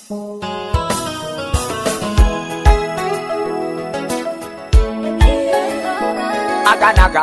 Aganaga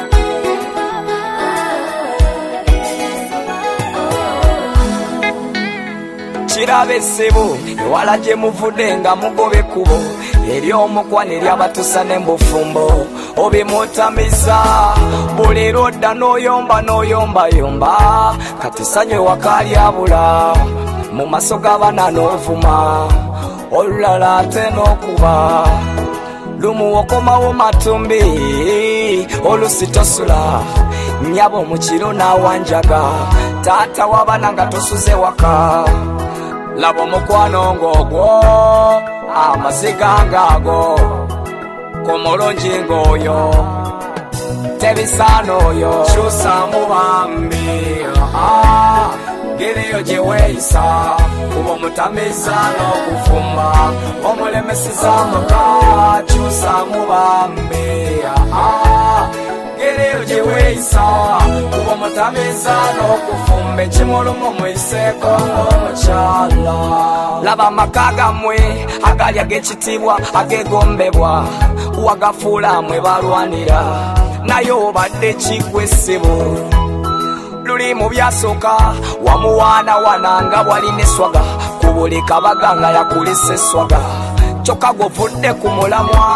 Chirabe sebo ewala gye muvudde nga mugobe kubo eri omukwana eri abatusa n'embufumbo obimutamiza buli lwodda n'oyomba kati sanywe wakali abula mu maso g'abaana n'ovuma olulala ate n'okuba lumu okomawo matumbi olusitosula nyabo mu kiro n'awanjaga taata w'abaana nga tosuze waka laba omukwano ng'ogwo amaziga ng'ago ku mulungi ng'oyo tebisaana oyo kyusa mu bambi ngeriyo gye weeyisa kuba omutamiza n'okufumba omulemesiza amaka kyusa mu bambi ngeriyo gye weeyisa kuba omutamiza n'okufumba ekimulumu muyiseeko ng'omukyala laba amaka gammwe agali ag'ekitiibwa ageegombebwa wagafuula mwe balwanira naye obadde kikwesibu luli mu byasooka wamuwaanawaana nga bwalina eswaga ku buli kabaga nga yakulisa eswaga kyokka govudde ku mulamwa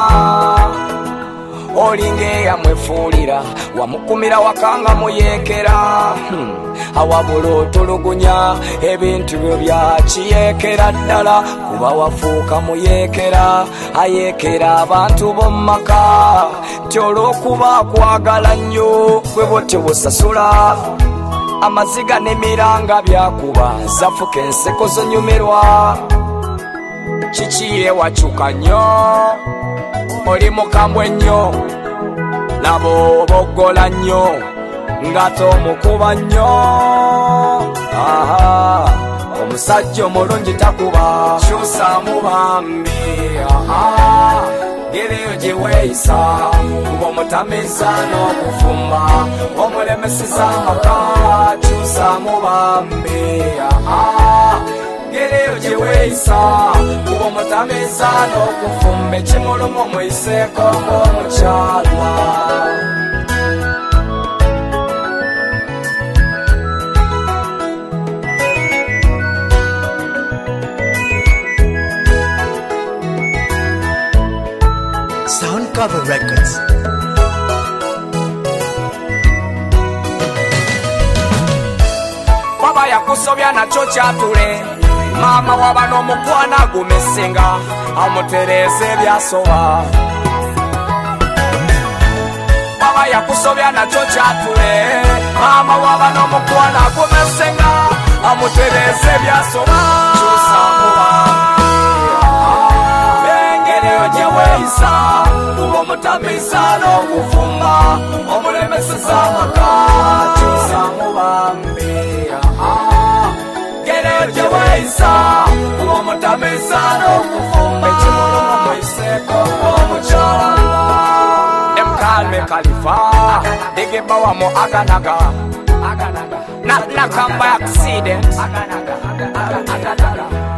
olinga eyamwefuulira wamukumira wakanga muyeekera awabula otulugunya ebintu byo byakiyeekera ddala kuba wafuuka muyeekera ayeekera abantu b'omumaka tyolw'okuba akwagala nnyo bwe bwotyo busasula amaziga n'emiranga byakuba zafuka enseko zonyumirwa kiki ewakyuka nnyo oli mukambwe nnyo laba oboggola nnyo nga tomukuba nnyo omusajja omulungi takuba kyusa mu bambi ngeriyo gye weeyisa kuba omutamiza n'okufumba omulemesiza amaka kyusa mu bambi ngeriyo gye weeyisa kuba omutamiza n'okufumba ekimulumu muyiseeko ng'omukyala Soundcover Records. Baba yakusobya nakyo kyatule mama waba n'omukwana gumesenga amutereza ebyasoba Baba yakusobya nakyo kyatule mama waba n'omukwana gumesenga amutereza ebyasoba kyusa muba ngeriyo gye weeyisa kuba omutamiza n'okufumba omulemesiza amaka kyusa mu bambi ngeriyo gye weeyisa kuba omutamiza n'okufumba ekimulumu muyiseeko ng'omukyala emkalme kalifa digibawa mu aganaga not like by accident